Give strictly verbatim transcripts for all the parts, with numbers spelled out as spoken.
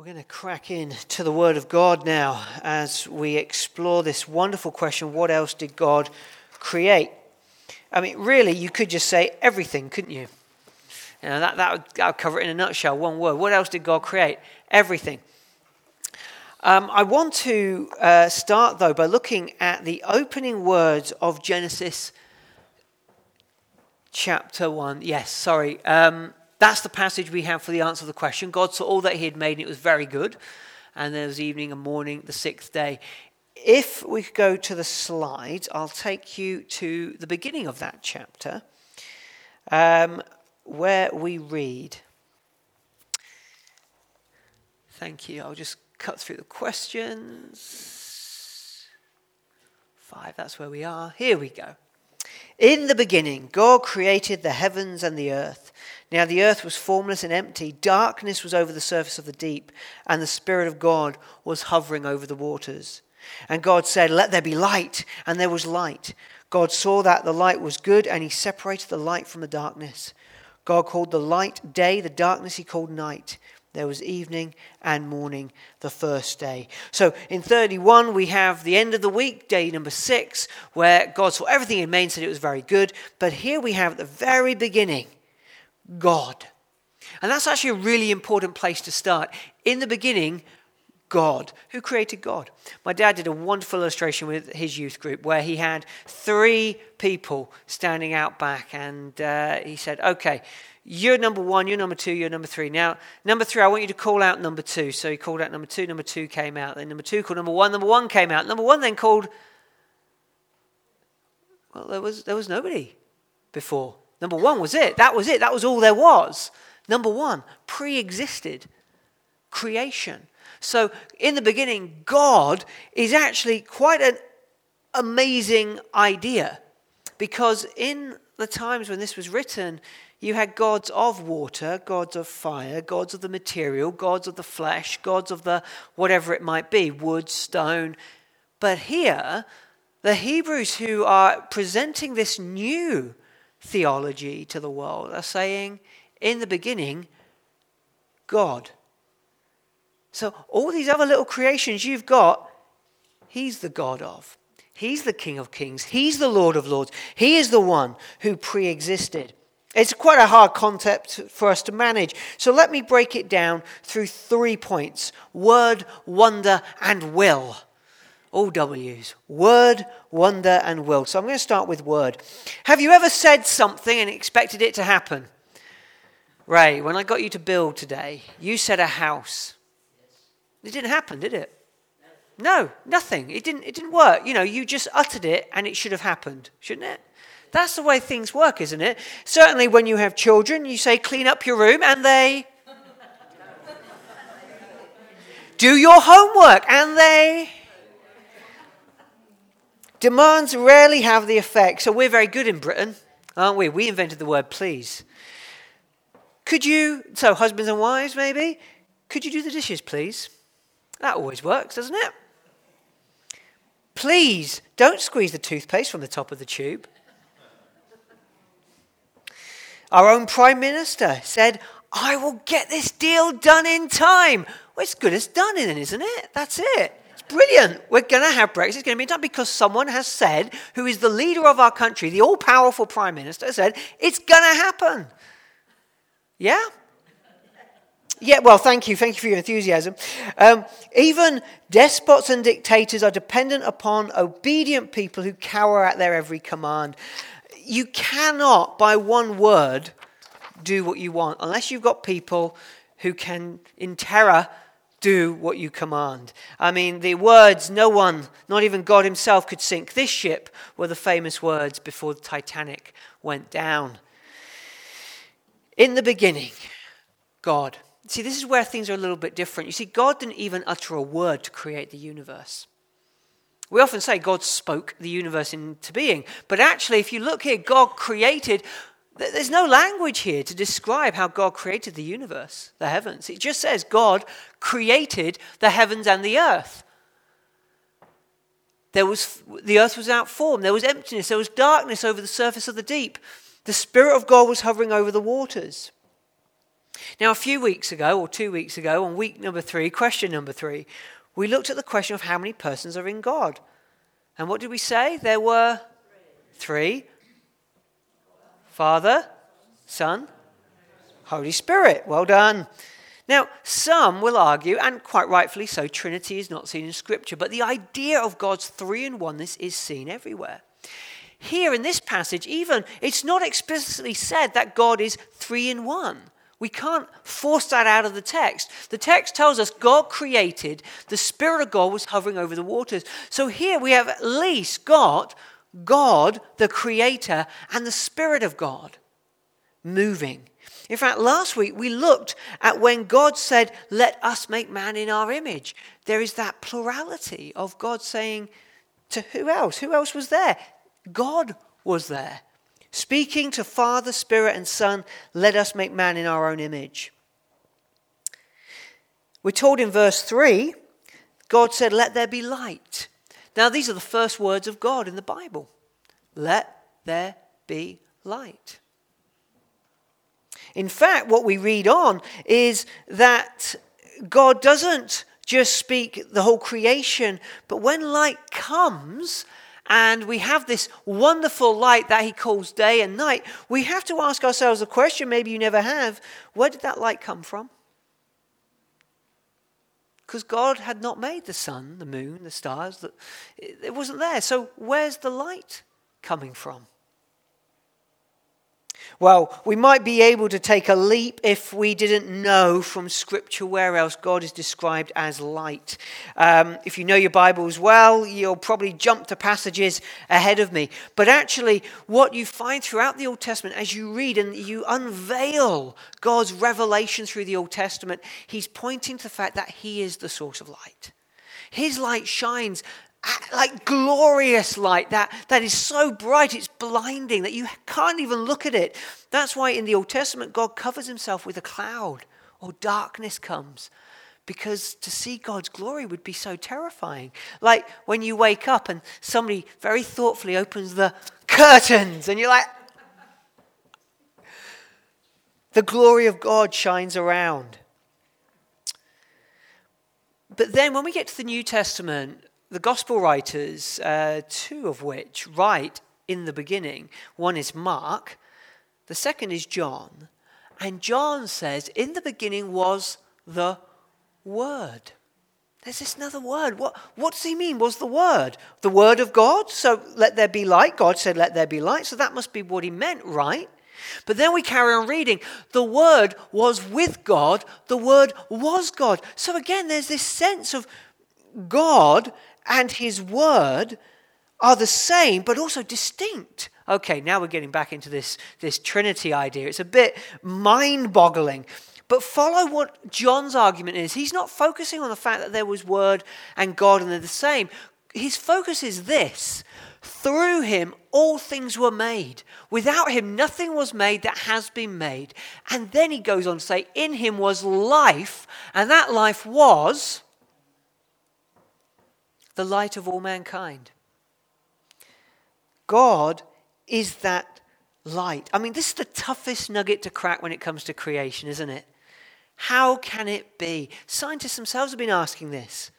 We're going to crack in to the Word of God now as we explore this wonderful question, what else did God create? I mean, really, you could just say everything, couldn't you? You know, that, that, would, that would cover it in a nutshell, one word. What else did God create? Everything. Um, I want to uh, start, though, by looking at the opening words of Genesis chapter one. Yes, sorry. Um, That's the passage we have for the answer to the question. God saw all that he had made and it was very good. And there was evening and morning, the sixth day. If we go to the slides, I'll take you to the beginning of that chapter, um, where we read. Thank you. I'll just cut through the questions. Five, that's where we are. Here we go. In the beginning, God created the heavens and the earth. Now the earth was formless and empty. Darkness was over the surface of the deep, and the Spirit of God was hovering over the waters. And God said, "Let there be light," and there was light. God saw that the light was good, and he separated the light from the darkness. God called the light day, the darkness he called night. There was evening and morning the first day. So in thirty-one, we have the end of the week, day number six, where God saw everything he made and said it was very good. But here we have at the very beginning, God. And that's actually a really important place to start. In the beginning, God. Who created God? My dad did a wonderful illustration with his youth group where he had three people standing out back. And uh, he said, okay, you're number one, you're number two, you're number three. Now, number three, I want you to call out number two. So he called out number two, number two came out. Then number two called number one, number one came out. Number one then called, well, there was there was nobody before. Number one was it. That was it. That was all there was. Number one, pre-existed creation. So in the beginning, God is actually quite an amazing idea, because in the times when this was written, you had gods of water, gods of fire, gods of the material, gods of the flesh, gods of the whatever it might be, wood, stone. But here, the Hebrews who are presenting this new theology to the world are saying, in the beginning, God. So all these other little creations you've got, he's the God of. He's the King of Kings. He's the Lord of Lords. He is the one who pre-existed. It's quite a hard concept for us to manage. So let me break it down through three points. Word, wonder, and will. All W's. Word, wonder, and will. So I'm going to start with word. Have you ever said something and expected it to happen? Ray, when I got you to build today, you said a house. It didn't happen, did it? No, nothing. It didn't, it didn't work. You know, you just uttered it and it should have happened, shouldn't it? That's the way things work, isn't it? Certainly when you have children, you say, clean up your room, and they do your homework, and they... Demands rarely have the effect. So we're very good in Britain, aren't we? We invented the word please. Could you, so husbands and wives maybe, could you do the dishes, please? That always works, doesn't it? Please, don't squeeze the toothpaste from the top of the tube. Our own Prime Minister said, I will get this deal done in time. Well, it's good as done in, isn't it? That's it. It's brilliant. We're going to have Brexit. It's going to be done because someone has said, who is the leader of our country, the all-powerful Prime Minister, said, it's going to happen. Yeah? Yeah, well, thank you. Thank you for your enthusiasm. Um, even despots and dictators are dependent upon obedient people who cower at their every command. You cannot, by one word, do what you want unless you've got people who can, in terror, do what you command. I mean, the words, no one, not even God himself, could sink this ship, were the famous words before the Titanic went down. In the beginning, God. See, this is where things are a little bit different. You see, God didn't even utter a word to create the universe. We often say God spoke the universe into being. But actually, if you look here, God created... There's no language here to describe how God created the universe, the heavens. It just says God created the heavens and the earth. There was, the earth was without form. There was emptiness. There was darkness over the surface of the deep. The Spirit of God was hovering over the waters. Now, a few weeks ago, or two weeks ago, on week number three, question number three, we looked at the question of how many persons are in God. And what did we say? There were three. Father, Son, Holy Spirit. Well done. Now, some will argue, and quite rightfully so, Trinity is not seen in Scripture, but the idea of God's three-in-oneness is seen everywhere. Here in this passage, even, it's not explicitly said that God is three-in-one. We can't force that out of the text. The text tells us God created, the Spirit of God was hovering over the waters. So here we have at least got God, the Creator, and the Spirit of God moving. In fact, last week we looked at when God said, let us make man in our image. There is that plurality of God saying to who else? Who else was there? God was there. Speaking to Father, Spirit, and Son, let us make man in our own image. We're told in verse three, God said, let there be light. Now, these are the first words of God in the Bible. Let there be light. In fact, what we read on is that God doesn't just speak the whole creation, but when light comes, and we have this wonderful light that he calls day and night, we have to ask ourselves a question maybe you never have. Where did that light come from? Because God had not made the sun, the moon, the stars. It wasn't there. So where's the light coming from? Well, we might be able to take a leap if we didn't know from Scripture where else God is described as light. Um, if you know your Bibles well, you'll probably jump to passages ahead of me. But actually, what you find throughout the Old Testament, as you read and you unveil God's revelation through the Old Testament, he's pointing to the fact that he is the source of light. His light shines like glorious light that, that is so bright it's blinding that you can't even look at it. That's why in the Old Testament God covers himself with a cloud or darkness comes, because to see God's glory would be so terrifying. Like when you wake up and somebody very thoughtfully opens the curtains and you're like, the glory of God shines around. But then when we get to the New Testament, the gospel writers, uh, two of which write in the beginning, one is Mark, the second is John. And John says, in the beginning was the Word. There's this another word. What, what does he mean? Was the Word? The Word of God? So let there be light. God said let there be light. So that must be what he meant, right? But then we carry on reading. The Word was with God. The Word was God. So again, there's this sense of God and his word are the same, but also distinct. Okay, now we're getting back into this, this Trinity idea. It's a bit mind-boggling. But follow what John's argument is. He's not focusing on the fact that there was word and God and they're the same. His focus is this. Through him, all things were made. Without him, nothing was made that has been made. And then he goes on to say, in him was life, and that life was the light of all mankind. God is that light. I mean, this is the toughest nugget to crack when it comes to creation, isn't it? How can it be? Scientists themselves have been asking this.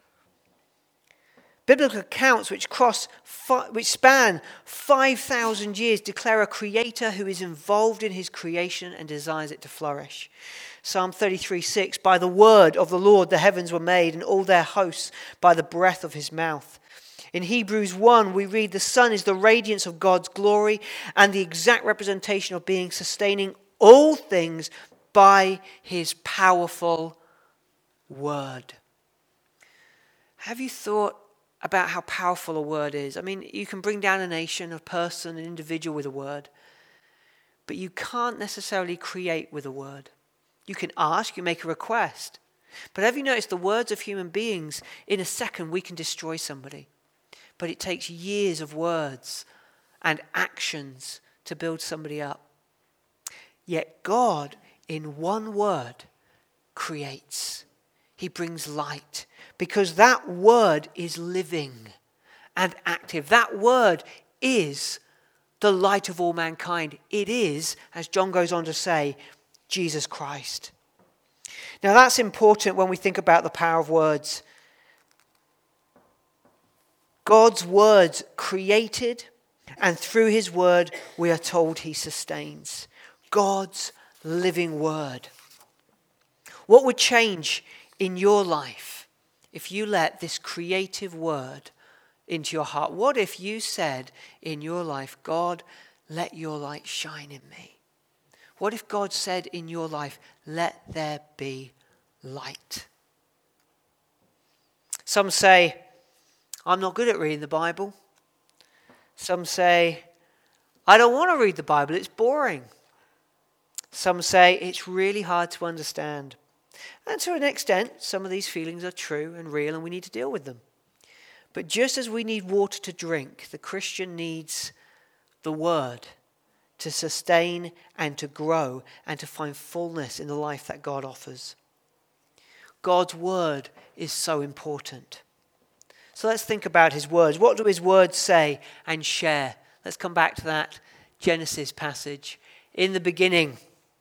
Biblical accounts which cross, which span five thousand years declare a creator who is involved in his creation and desires it to flourish. Psalm thirty-three six, by the word of the Lord the heavens were made, and all their hosts by the breath of his mouth. In Hebrews one, we read the sun is the radiance of God's glory and the exact representation of being, sustaining all things by his powerful word. Have you thought about how powerful a word is? I mean, you can bring down a nation, a person, an individual with a word, but you can't necessarily create with a word. You can ask, you make a request. But have you noticed the words of human beings, in a second we can destroy somebody. But it takes years of words and actions to build somebody up. Yet God, in one word, creates. He brings light. Because that word is living and active. That word is the light of all mankind. It is, as John goes on to say, Jesus Christ. Now that's important when we think about the power of words. God's words created, and through his word we are told he sustains. God's living word. What would change in your life if you let this creative word into your heart? What if you said in your life, God, let your light shine in me? What if God said in your life, let there be light? Some say, I'm not good at reading the Bible. Some say, I don't want to read the Bible, it's boring. Some say, it's really hard to understand. And to an extent, some of these feelings are true and real, and we need to deal with them. But just as we need water to drink, the Christian needs the Word to sustain and to grow and to find fullness in the life that God offers. God's Word is so important. So let's think about his words. What do his words say and share? Let's come back to that Genesis passage. In the beginning,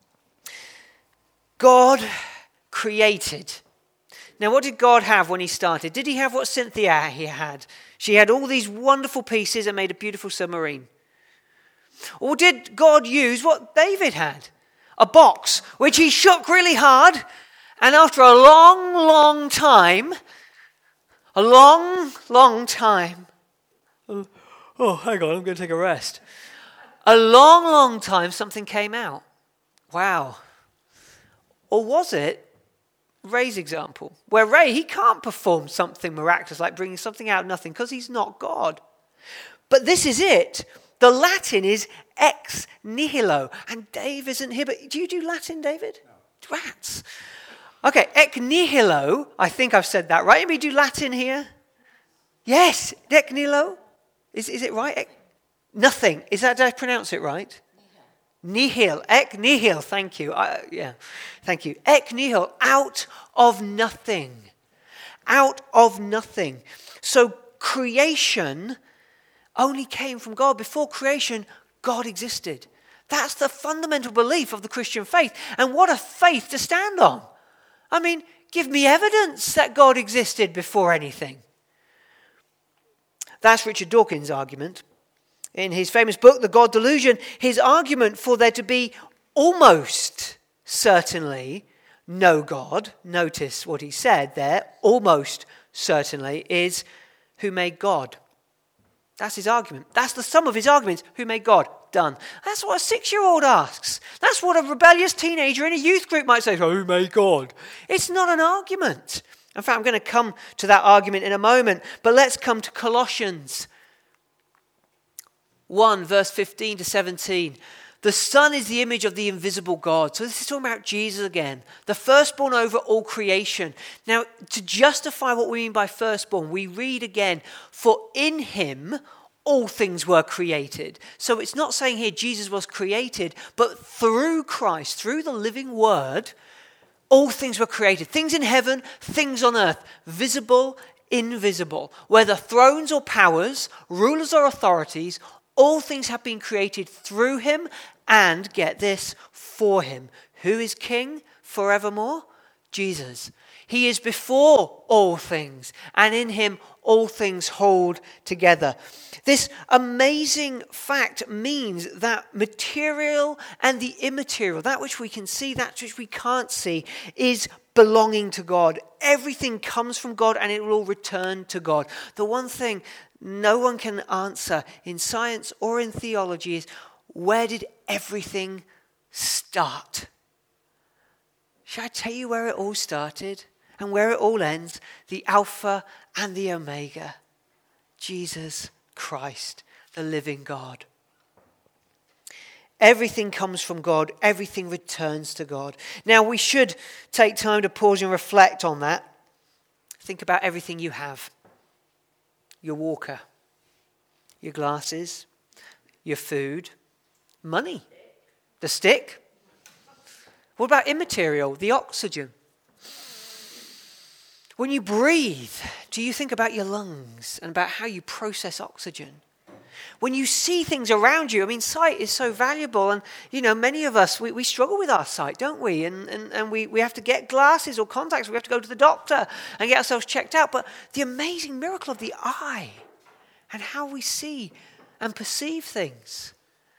God created. Now, what did God have when he started? Did he have what Cynthia he had? She had all these wonderful pieces and made a beautiful submarine. Or did God use what David had? A box, which he shook really hard, and after a long, long time, a long, long time, oh, oh hang on, I'm going to take a rest. A long, long time, something came out. Wow. Or was it Ray's example, where Ray, he can't perform something miraculous like bringing something out of nothing because he's not God. But this is it. The Latin is ex nihilo. And Dave isn't here, but do you do Latin, David? No. Rats. Okay, ex nihilo, I think I've said that right. Anybody do Latin here? Yes, ex nihilo. Is, is it right? Ex, nothing. Is that, did I pronounce it right? Nihil, ek nihil, thank you. Uh, yeah, thank you. Ek nihil, out of nothing. Out of nothing. So creation only came from God. Before creation, God existed. That's the fundamental belief of the Christian faith. And what a faith to stand on. I mean, give me evidence that God existed before anything. That's Richard Dawkins' argument. In his famous book, The God Delusion, his argument for there to be almost certainly no God, notice what he said there, almost certainly, is who made God. That's his argument. That's the sum of his arguments. Who made God? Done. That's what a six-year-old asks. That's what a rebellious teenager in a youth group might say, oh, who made God? It's not an argument. In fact, I'm going to come to that argument in a moment, but let's come to Colossians one, verse fifteen to seventeen. The Son is the image of the invisible God. So this is talking about Jesus again. The firstborn over all creation. Now, to justify what we mean by firstborn, we read again, for in him all things were created. So it's not saying here Jesus was created, but through Christ, through the living word, all things were created. Things in heaven, things on earth, visible, invisible. Whether thrones or powers, rulers or authorities, all things have been created through him and, get this, for him. Who is king forevermore? Jesus. He is before all things, and in him all things hold together. This amazing fact means that material and the immaterial, that which we can see, that which we can't see, is belonging to God. Everything comes from God and it will all return to God. The one thing no one can answer in science or in theology is, where did everything start? Shall I tell you where it all started and where it all ends? The Alpha and the Omega. Jesus Christ, the living God. Everything comes from God. Everything returns to God. Now, we should take time to pause and reflect on that. Think about everything you have. Your walker, your glasses, your food, money, the stick. What about immaterial, the oxygen? When you breathe, do you think about your lungs and about how you process oxygen? When you see things around you, I mean, sight is so valuable. And, you know, many of us, we, we struggle with our sight, don't we? And, and, and we, we have to get glasses or contacts. We have to go to the doctor and get ourselves checked out. But the amazing miracle of the eye and how we see and perceive things.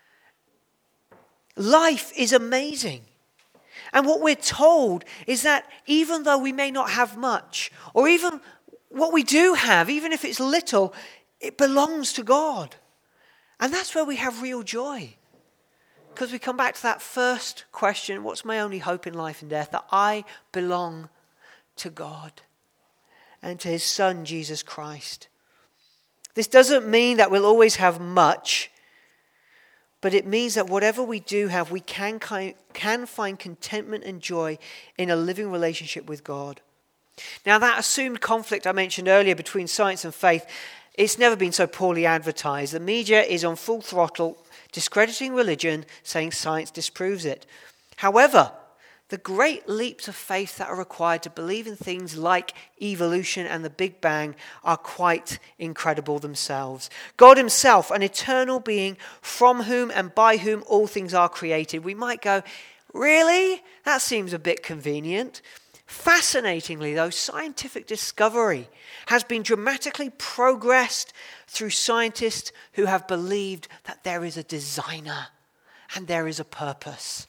Life is amazing. And what we're told is that even though we may not have much, or even what we do have, even if it's little, it belongs to God. And that's where we have real joy. Because we come back to that first question, what's my only hope in life and death? That I belong to God and to his Son, Jesus Christ. This doesn't mean that we'll always have much, but it means that whatever we do have, we can, can find contentment and joy in a living relationship with God. Now, that assumed conflict I mentioned earlier between science and faith, it's never been so poorly advertised. The media is on full throttle, discrediting religion, saying science disproves it. However, the great leaps of faith that are required to believe in things like evolution and the Big Bang are quite incredible themselves. God himself, an eternal being from whom and by whom all things are created. We might go, really? That seems a bit convenient. Fascinatingly, though, scientific discovery has been dramatically progressed through scientists who have believed that there is a designer and there is a purpose.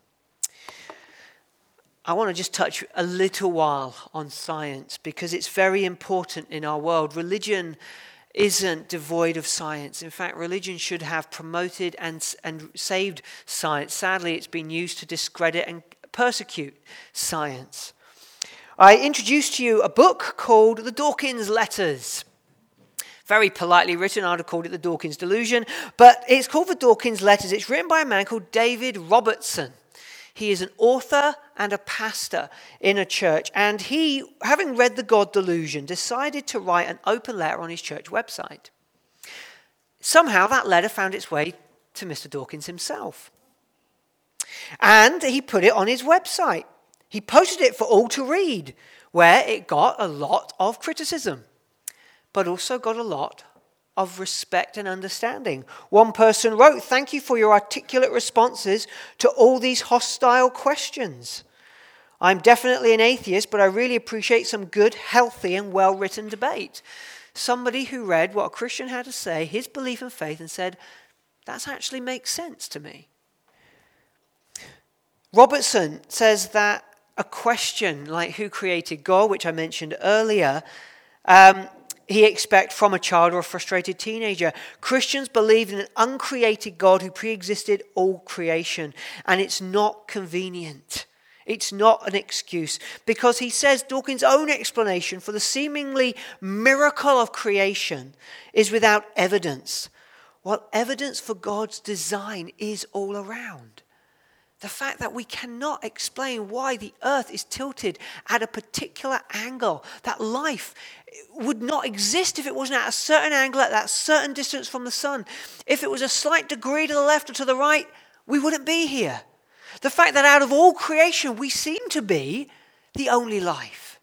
I want to just touch a little while on science because it's very important in our world. Religion isn't devoid of science. In fact, religion should have promoted and, and saved science. Sadly, it's been used to discredit and persecute science. I introduced to you a book called The Dawkins Letters. Very politely written. I'd have called it The Dawkins Delusion. But it's called The Dawkins Letters. It's written by a man called David Robertson. He is an author and a pastor in a church. And he, having read The God Delusion, decided to write an open letter on his church website. Somehow that letter found its way to Mister Dawkins himself. And he put it on his website. He posted it for all to read, where it got a lot of criticism, but also got a lot of respect and understanding. One person wrote, "Thank you for your articulate responses to all these hostile questions. I'm definitely an atheist, but I really appreciate some good, healthy, and well-written debate." Somebody who read what a Christian had to say, his belief and faith, and said, that actually makes sense to me. Robertson says that a question like who created God, which I mentioned earlier, um, he expects from a child or a frustrated teenager. Christians believe in an uncreated God who pre-existed all creation, and it's not convenient. It's not an excuse, because he says Dawkins' own explanation for the seemingly miracle of creation is without evidence, while evidence for God's design is all around. The fact that we cannot explain why the earth is tilted at a particular angle, that life would not exist if it wasn't at a certain angle, at that certain distance from the sun. If it was a slight degree to the left or to the right, we wouldn't be here. The fact that out of all creation, we seem to be the only life.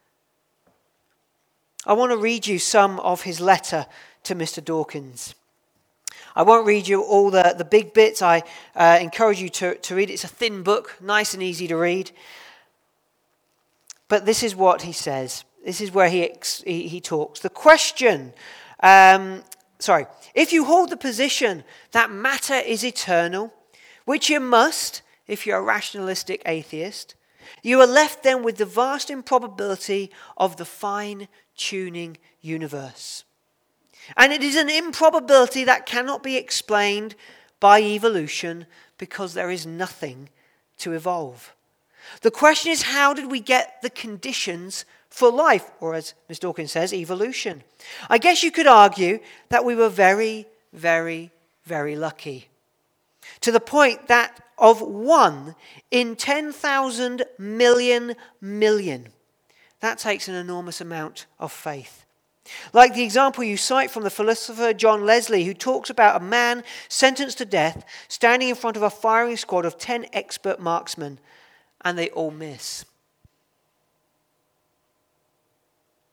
I want to read you some of his letter to Mister Dawkins. I won't read you all the, the big bits. I uh, encourage you to, to read it. It's a thin book, nice and easy to read. But this is what he says. This is where he ex- he, he talks. The question, um, sorry, if you hold the position that matter is eternal, which you must if you're a rationalistic atheist, you are left then with the vast improbability of the fine-tuning universe. And it is an improbability that cannot be explained by evolution because there is nothing to evolve. The question is, how did we get the conditions for life? Or as Mister Dawkins says, evolution. I guess you could argue that we were very, very, very lucky. To the point that of one in ten thousand million million. That takes an enormous amount of faith. Like the example you cite from the philosopher John Leslie, who talks about a man sentenced to death standing in front of a firing squad of ten expert marksmen, and they all miss.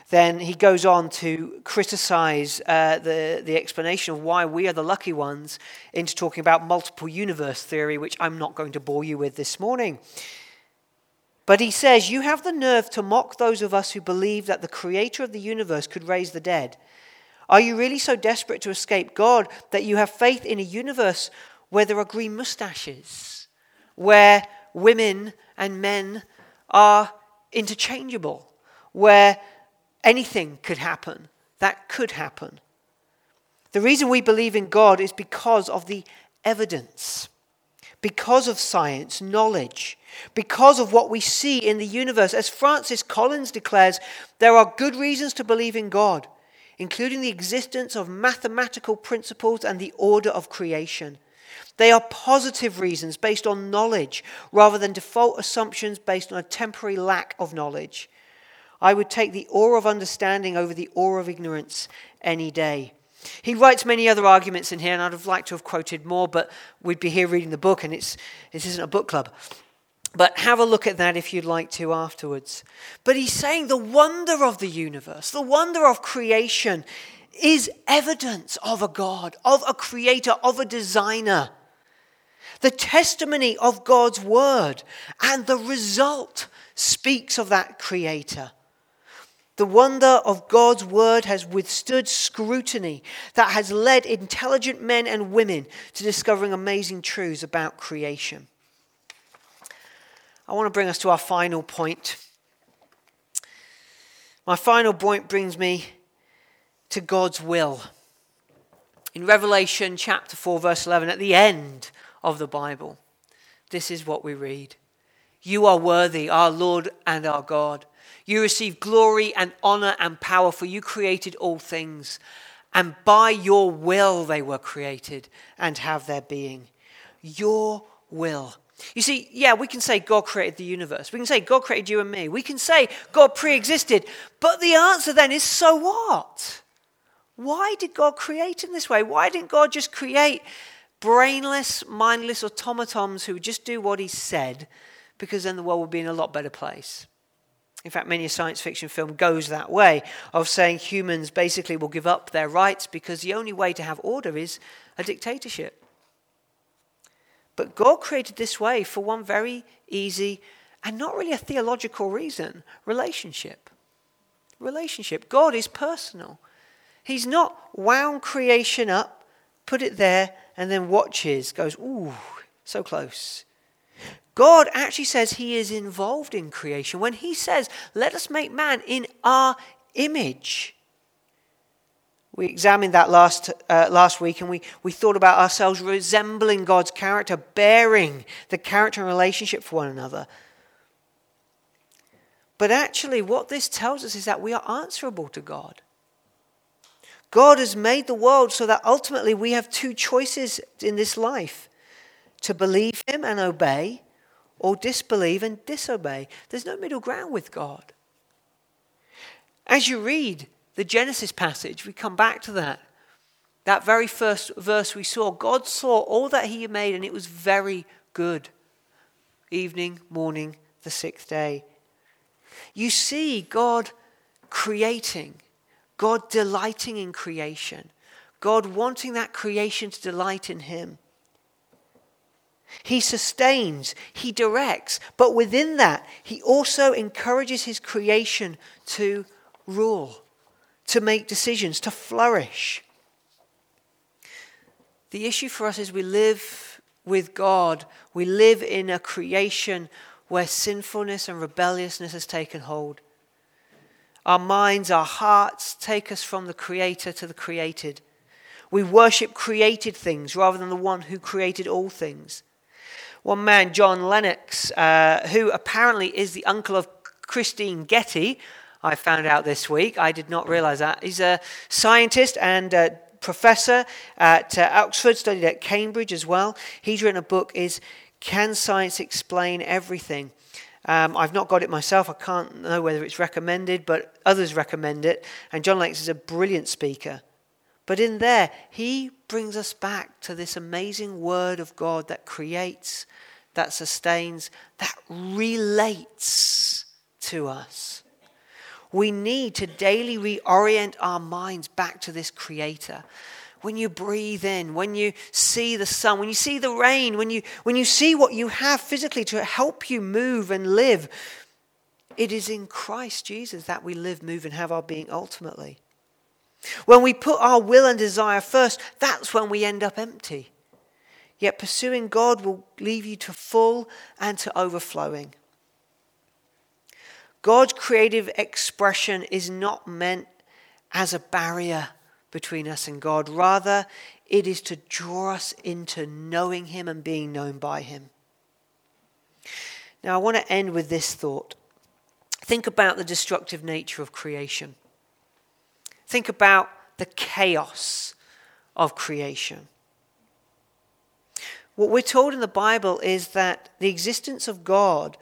then he goes on to criticize uh, the, the explanation of why we are the lucky ones into talking about multiple universe theory, which I'm not going to bore you with this morning. But he says, you have the nerve to mock those of us who believe that the creator of the universe could raise the dead. Are you really so desperate to escape God that you have faith in a universe where there are green mustaches, where women and men are interchangeable, where anything could happen that could happen? The reason we believe in God is because of the evidence, because of science, knowledge, because of what we see in the universe. As Francis Collins declares, there are good reasons to believe in God, including the existence of mathematical principles and the order of creation. They are positive reasons based on knowledge rather than default assumptions based on a temporary lack of knowledge. I would take the awe of understanding over the awe of ignorance any day. He writes many other arguments in here, and I'd have liked to have quoted more, but we'd be here reading the book, and it's this isn't a book club. But have a look at that if you'd like to afterwards. But he's saying the wonder of the universe, the wonder of creation, is evidence of a God, of a creator, of a designer. The testimony of God's word and the result speaks of that creator. The wonder of God's word has withstood scrutiny that has led intelligent men and women to discovering amazing truths about creation. I want to bring us to our final point. My final point brings me to God's will. In Revelation chapter four, verse eleven, at the end of the Bible, this is what we read. You are worthy, our Lord and our God. You receive glory and honor and power, for you created all things, and by your will they were created and have their being. Your will. You see, yeah, we can say God created the universe. We can say God created you and me. We can say God pre-existed. But the answer then is, so what? Why did God create in this way? Why didn't God just create brainless, mindless automatons who would just do what he said, because then the world would be in a lot better place? In fact, many a science fiction film goes that way, of saying humans basically will give up their rights because the only way to have order is a dictatorship. But God created this way for one very easy and not really a theological reason: relationship. Relationship. God is personal. He's not wound creation up, put it there, and then watches, goes, ooh, so close. God actually says he is involved in creation. When he says, let us make man in our image. We examined that last uh, last week, and we, we thought about ourselves resembling God's character, bearing the character and relationship for one another. But actually what this tells us is that we are answerable to God. God has made the world so that ultimately we have two choices in this life: to believe him and obey, or disbelieve and disobey. There's no middle ground with God. As you read the Genesis passage, we come back to that. That very first verse we saw, God saw all that he had made and it was very good. Evening, morning, the sixth day. You see God creating, God delighting in creation, God wanting that creation to delight in him. He sustains, he directs, but within that, he also encourages his creation to rule, to make decisions, to flourish. The issue for us is we live with God. We live in a creation where sinfulness and rebelliousness has taken hold. Our minds, our hearts take us from the Creator to the created. We worship created things rather than the one who created all things. One man, John Lennox, uh, who apparently is the uncle of Christine Getty, I found out this week. I did not realize that. He's a scientist and a professor at uh, Oxford, studied at Cambridge as well. He's written a book, is Can Science Explain Everything? Um, I've not got it myself. I can't know whether it's recommended, but others recommend it. And John Lennox is a brilliant speaker. But in there, he brings us back to this amazing word of God that creates, that sustains, that relates to us. We need to daily reorient our minds back to this Creator. When you breathe in, when you see the sun, when you see the rain, when you, when you see what you have physically to help you move and live, it is in Christ Jesus that we live, move, and have our being ultimately. When we put our will and desire first, that's when we end up empty. Yet pursuing God will leave you to full and to overflowing. God's creative expression is not meant as a barrier between us and God. Rather, it is to draw us into knowing him and being known by him. Now, I want to end with this thought. Think about the destructive nature of creation. Think about the chaos of creation. What we're told in the Bible is that the existence of God,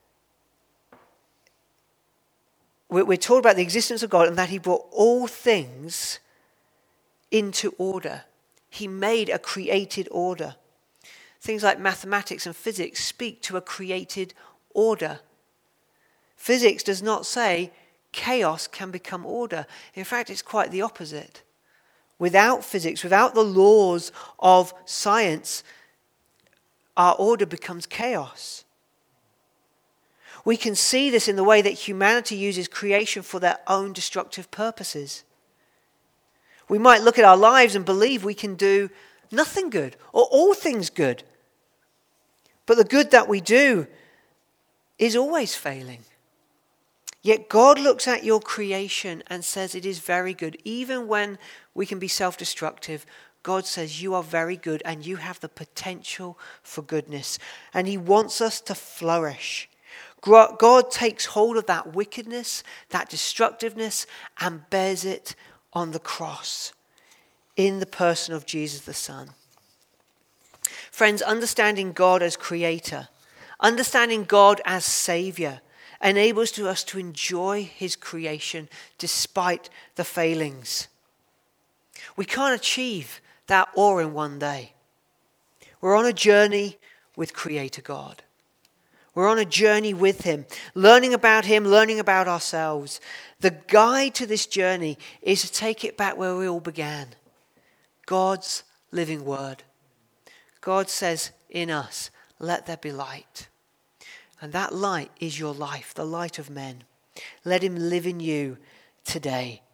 we're told about the existence of God and that he brought all things into order. He made a created order. Things like mathematics and physics speak to a created order. Physics does not say chaos can become order. In fact, it's quite the opposite. Without physics, without the laws of science, our order becomes chaos. We can see this in the way that humanity uses creation for their own destructive purposes. We might look at our lives and believe we can do nothing good or all things good. But the good that we do is always failing. Yet God looks at your creation and says it is very good. Even when we can be self-destructive, God says you are very good and you have the potential for goodness. And he wants us to flourish. God takes hold of that wickedness, that destructiveness, and bears it on the cross in the person of Jesus the Son. Friends, understanding God as creator, understanding God as savior, enables to us to enjoy his creation despite the failings. We can't achieve that all in one day. We're on a journey with Creator God. We're on a journey with him, learning about him, learning about ourselves. The guide to this journey is to take it back where we all began. God's living word. God says in us, let there be light. And that light is your life, the light of men. Let him live in you today.